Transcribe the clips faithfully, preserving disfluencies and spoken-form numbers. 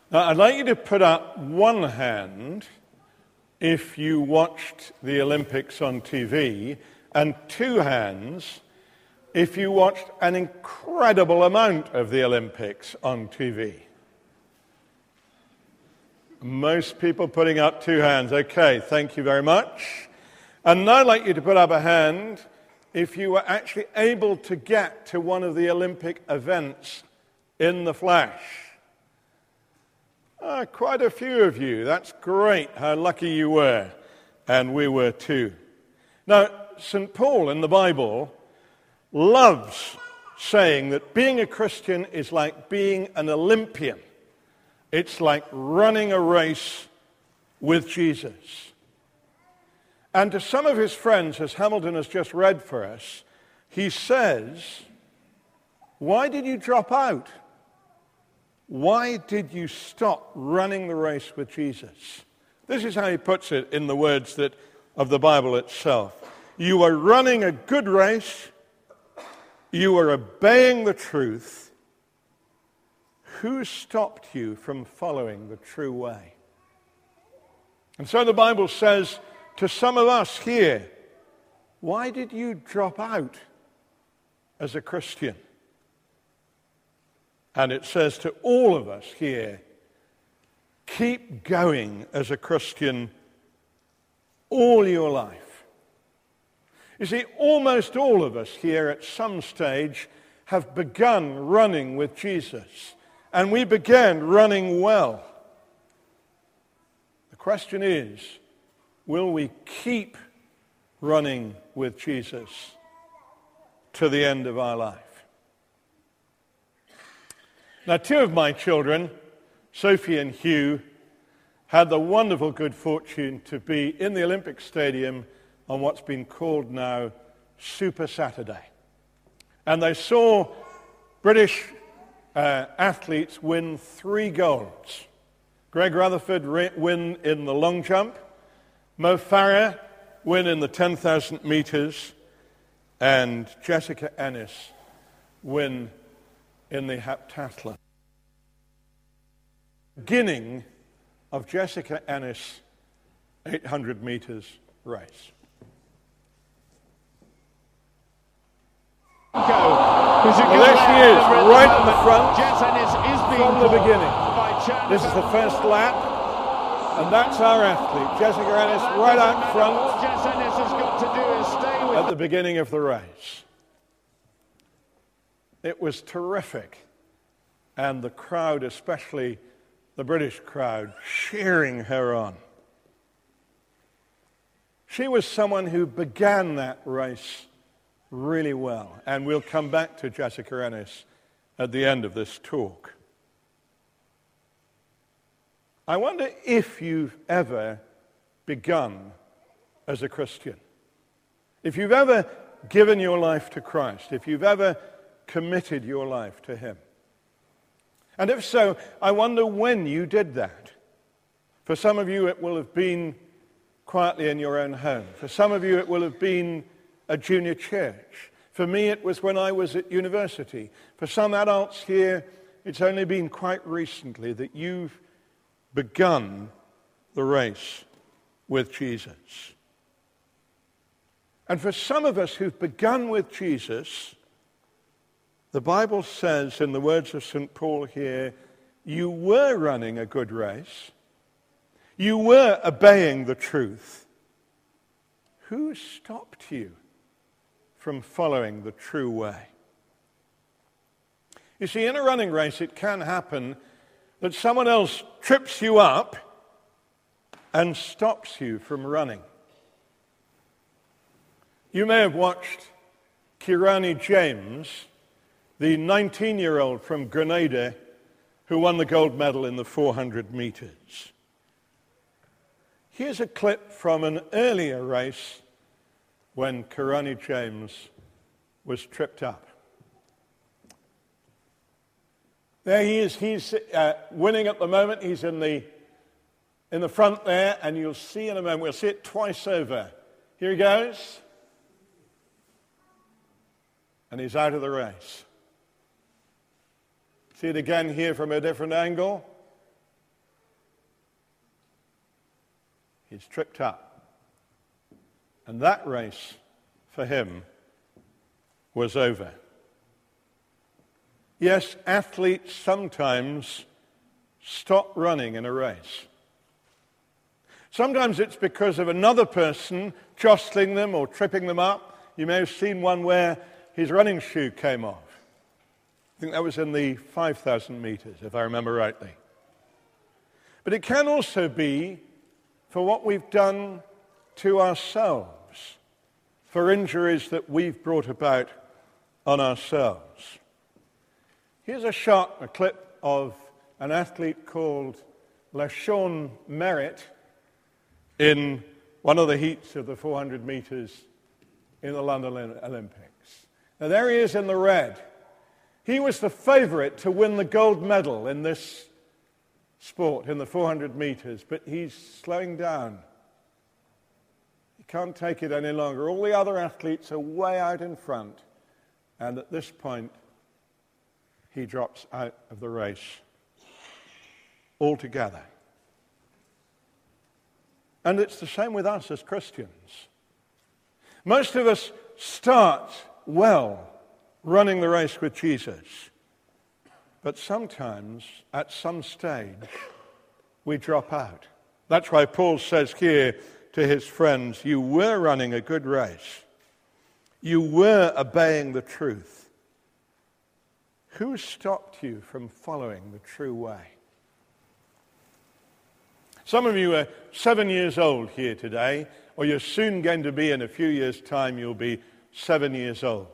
Now, I'd like you to put up one hand if you watched the Olympics on T V, and two hands if you watched an incredible amount of the Olympics on T V. Most people putting up two hands. Okay, thank you very much. And now I'd like you to put up a hand if you were actually able to get to one of the Olympic events in the flesh. Ah, quite a few of you. That's great. How lucky you were. And we were too. Now, Saint Paul in the Bible loves saying that being a Christian is like being an Olympian. It's like running a race with Jesus. And to some of his friends, as Hamilton has just read for us, he says, why did you drop out? Why did you stop running the race with Jesus? This is how he puts it in the words that of the Bible itself. You were running a good race. You were obeying the truth. Who stopped you from following the true way? And so the Bible says to some of us here, why did you drop out as a Christian? And it says to all of us here, keep going as a Christian all your life. You see, almost all of us here at some stage have begun running with Jesus. And we began running well. The question is, will we keep running with Jesus to the end of our life? Now, two of my children, Sophie and Hugh, had the wonderful good fortune to be in the Olympic Stadium on what's been called now Super Saturday. And they saw British uh, athletes win three golds. Greg Rutherford re- win in the long jump, Mo Farah win in the ten thousand meters, and Jessica Ennis win in the heptathlon. Beginning of Jessica Ennis' eight hundred meters race. Well, there she is, right in the front from the beginning. This is the first lap, and that's our athlete, Jessica Ennis, right out front What Jess Ennis has got to do is stay with at the beginning of the race. It was terrific, and the crowd, especially the British crowd, cheering her on. She was someone who began that race really well, and we'll come back to Jessica Ennis at the end of this talk. I wonder if you've ever begun as a Christian. If you've ever given your life to Christ, if you've ever committed your life to him. And if so, I wonder when you did that. For some of you, it will have been quietly in your own home. For some of you, it will have been a junior church. For me, it was when I was at university. For some adults here, it's only been quite recently that you've begun the race with Jesus. And for some of us who've begun with Jesus, the Bible says in the words of Saint Paul here, you were running a good race. You were obeying the truth. Who stopped you from following the true way? You see, in a running race, it can happen that someone else trips you up and stops you from running. You may have watched Kirani James, the nineteen-year-old from Grenada who won the gold medal in the four hundred meters. Here's a clip from an earlier race when Kirani James was tripped up. There he is. He's uh, winning at the moment. He's in the in the front there, and you'll see in a moment. We'll see it twice over. Here he goes. And he's out of the race. See it again here from a different angle. He's tripped up. And that race for him was over. Yes, athletes sometimes stop running in a race. Sometimes it's because of another person jostling them or tripping them up. You may have seen one where his running shoe came off. I think that was in the five thousand meters, if I remember rightly. But it can also be for what we've done to ourselves, for injuries that we've brought about on ourselves. Here's a shot, a clip of an athlete called LaShawn Merritt in one of the heats of the four hundred meters in the London Olympics. Now there he is in the red. He was the favorite to win the gold medal in this sport, in the four hundred meters, but he's slowing down. He can't take it any longer. All the other athletes are way out in front, and at this point, he drops out of the race altogether. And it's the same with us as Christians. Most of us start well running the race with Jesus. But sometimes, at some stage, we drop out. That's why Paul says here to his friends, you were running a good race. You were obeying the truth. Who stopped you from following the true way? Some of you are seven years old here today, or you're soon going to be, in a few years' time, you'll be seven years old.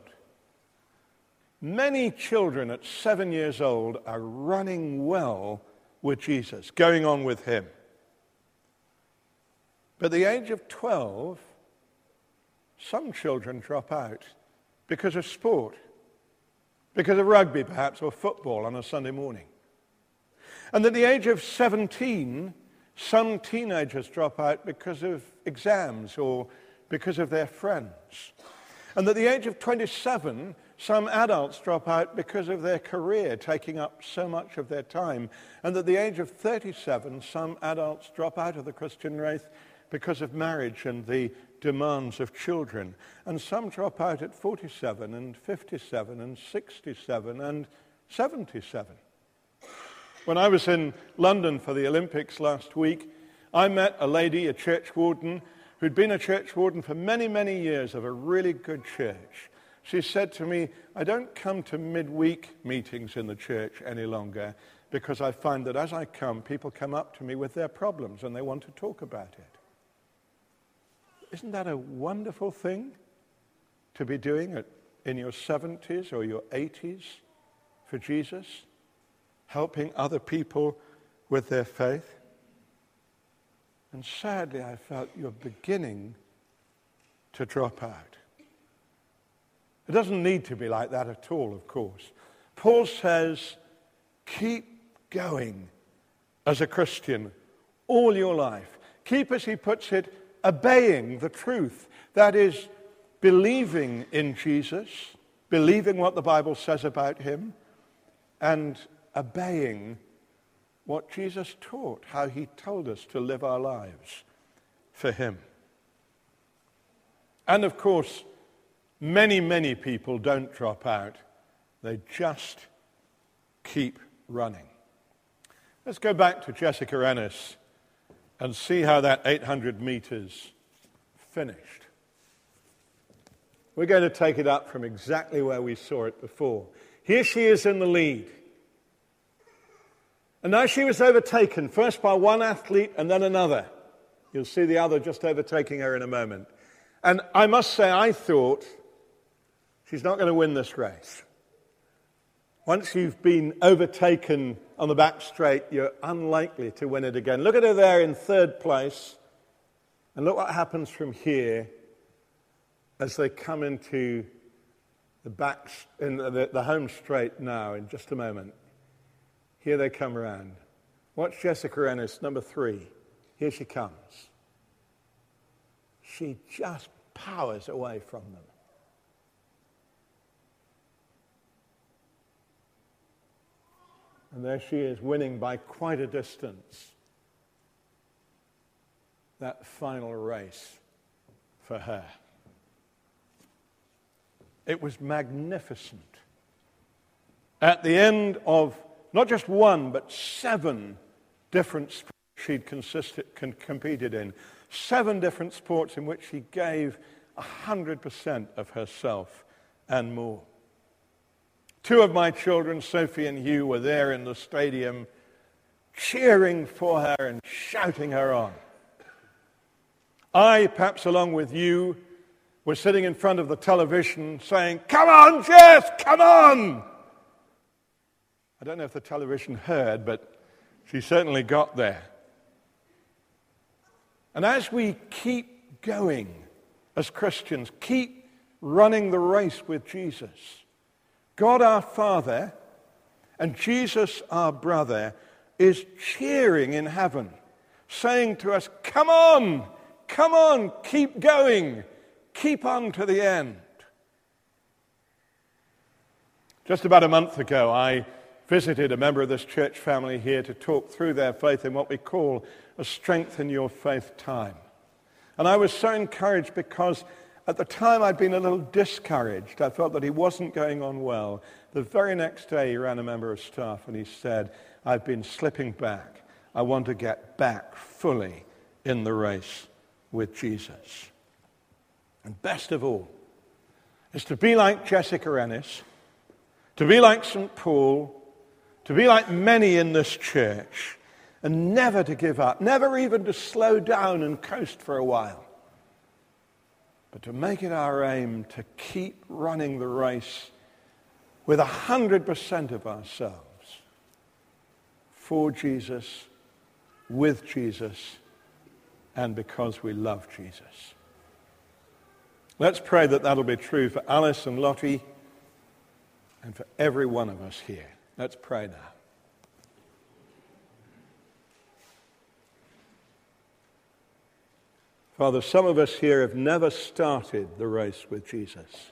Many children at seven years old are running well with Jesus, going on with him. But at the age of twelve, some children drop out because of sport, because of rugby perhaps, or football on a Sunday morning. And at the age of seventeen, some teenagers drop out because of exams or because of their friends. And at the age of twenty-seven, some adults drop out because of their career taking up so much of their time. And at the age of thirty-seven, some adults drop out of the Christian race because of marriage and the demands of children. And some drop out at forty-seven and fifty-seven and sixty-seven and seventy-seven. When I was in London for the Olympics last week, I met a lady, a church warden, who'd been a church warden for many, many years of a really good church. She said to me, I don't come to midweek meetings in the church any longer because I find that as I come, people come up to me with their problems and they want to talk about it. Isn't that a wonderful thing to be doing it in your seventies or your eighties for Jesus? Helping other people with their faith? And sadly, I felt you're beginning to drop out. It doesn't need to be like that at all, of course. Paul says, keep going as a Christian all your life. Keep, as he puts it, obeying the truth. That is, believing in Jesus, believing what the Bible says about him, and obeying what Jesus taught, how he told us to live our lives for him. And of course, many, many people don't drop out. They just keep running. Let's go back to Jessica Ennis and see how that eight hundred meters finished. We're going to take it up from exactly where we saw it before. Here she is in the lead. And now she was overtaken, first by one athlete and then another. You'll see the other just overtaking her in a moment. And I must say, I thought, she's not going to win this race. Once you've been overtaken on the back straight, you're unlikely to win it again. Look at her there in third place. And look what happens from here as they come into the back, in the, the home straight now in just a moment. Here they come around. Watch Jessica Ennis, number three. Here she comes. She just powers away from them. And there she is, winning by quite a distance. that final race for her. It was magnificent. At the end of not just one, but seven different sports she'd consisted, con- competed in, seven different sports in which she gave one hundred percent of herself and more. Two of my children, Sophie and Hugh, were there in the stadium cheering for her and shouting her on. I, perhaps along with you, was sitting in front of the television saying, "Come on, Jess, come on!" I don't know if the television heard, but she certainly got there. And as we keep going as Christians, keep running the race with Jesus, God our Father and Jesus our brother is cheering in heaven, saying to us, "Come on, come on, keep going, keep on to the end." Just about a month ago, I visited a member of this church family here to talk through their faith in what we call a Strengthen Your Faith time. And I was so encouraged because at the time I'd been a little discouraged. I felt that he wasn't going on well. The very next day he ran a member of staff and he said, "I've been slipping back. I want to get back fully in the race with Jesus." And best of all is to be like Jessica Ennis, to be like Saint Paul, to be like many in this church, and never to give up, never even to slow down and coast for a while, but to make it our aim to keep running the race with a hundred percent of ourselves for Jesus, with Jesus, and because we love Jesus. Let's pray that that'll be true for Alice and Lottie and for every one of us here. Let's pray now. Father, some of us here have never started the race with Jesus.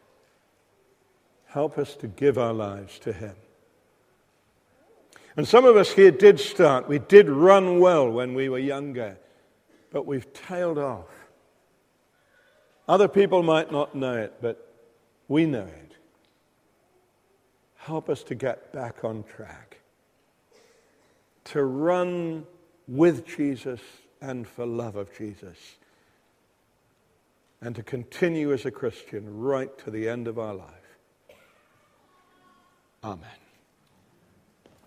Help us to give our lives to him. And some of us here did start. We did run well when we were younger, but we've tailed off. Other people might not know it, but we know it. Help us to get back on track, to run with Jesus and for love of Jesus, and to continue as a Christian right to the end of our life. Amen.